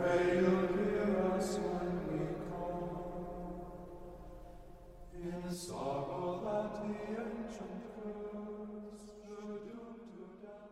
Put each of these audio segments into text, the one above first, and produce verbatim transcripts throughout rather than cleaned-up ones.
May you hear us when we call. In sorrow that the ancient curse should doom to death.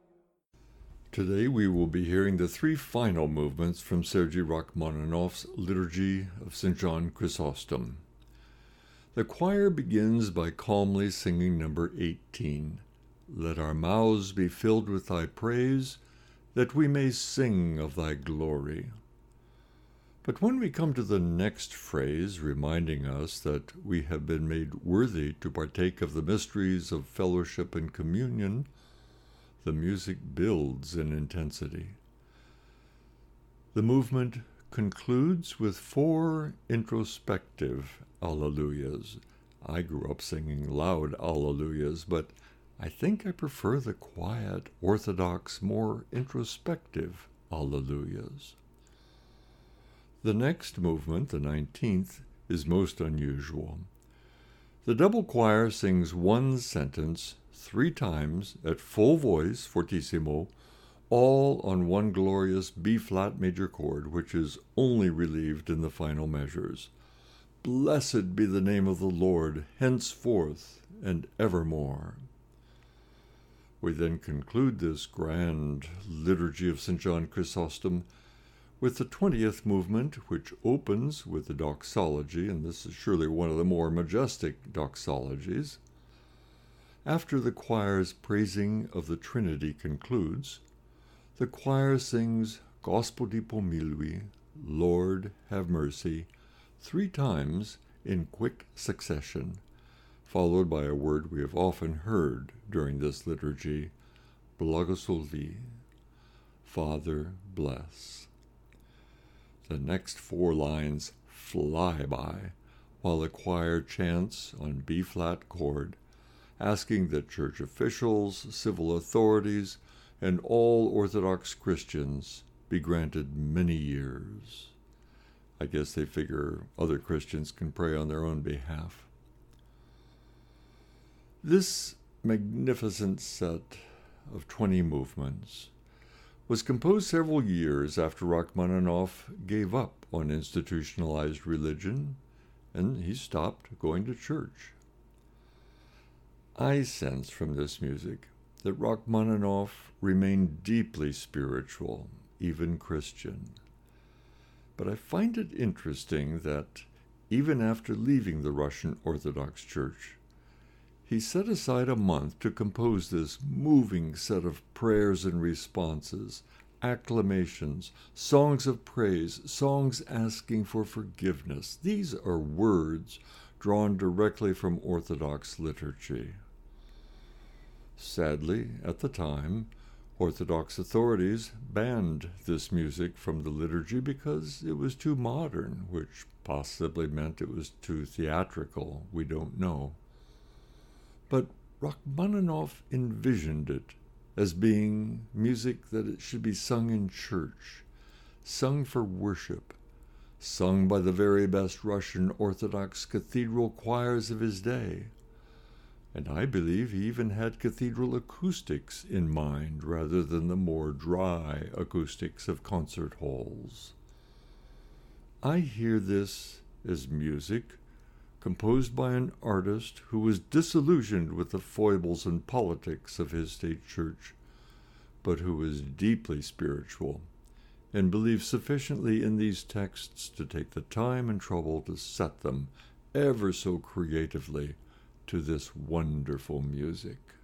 Today we will be hearing the three final movements from Sergei Rachmaninoff's Liturgy of Saint John Chrysostom. The choir begins by calmly singing number eighteen, "Let our mouths be filled with thy praise, that we may sing of thy glory." But when we come to the next phrase, reminding us that we have been made worthy to partake of the mysteries of fellowship and communion, the music builds in intensity. The movement concludes with four introspective Alleluias. I grew up singing loud Alleluias, but I think I prefer the quiet, orthodox, more introspective Alleluias. The next movement, the nineteenth, is most unusual. The double choir sings one sentence three times at full voice, fortissimo, all on one glorious B-flat major chord, which is only relieved in the final measures. Blessed be the name of the Lord, henceforth and evermore. We then conclude this grand liturgy of Saint John Chrysostom with the twentieth movement, which opens with the doxology, and this is surely one of the more majestic doxologies. After the choir's praising of the Trinity concludes, the choir sings Gospodi pomilui, Lord have mercy, three times in quick succession, followed by a word we have often heard during this liturgy, Blagoslovi, Father bless. The next four lines fly by while the choir chants on B-flat chord, asking that church officials, civil authorities, and all Orthodox Christians be granted many years. I guess they figure other Christians can pray on their own behalf. This magnificent set of twenty movements was composed several years after Rachmaninoff gave up on institutionalized religion, and he stopped going to church. I sense from this music that Rachmaninoff remained deeply spiritual, even Christian. But I find it interesting that even after leaving the Russian Orthodox Church, he set aside a month to compose this moving set of prayers and responses, acclamations, songs of praise, songs asking for forgiveness. These are words drawn directly from Orthodox liturgy. Sadly, at the time, Orthodox authorities banned this music from the liturgy because it was too modern, which possibly meant it was too theatrical. We don't know. But Rachmaninoff envisioned it as being music that it should be sung in church, sung for worship, sung by the very best Russian Orthodox cathedral choirs of his day. And I believe he even had cathedral acoustics in mind rather than the more dry acoustics of concert halls. I hear this as music composed by an artist who was disillusioned with the foibles and politics of his state church, but who was deeply spiritual and believed sufficiently in these texts to take the time and trouble to set them ever so creatively to this wonderful music.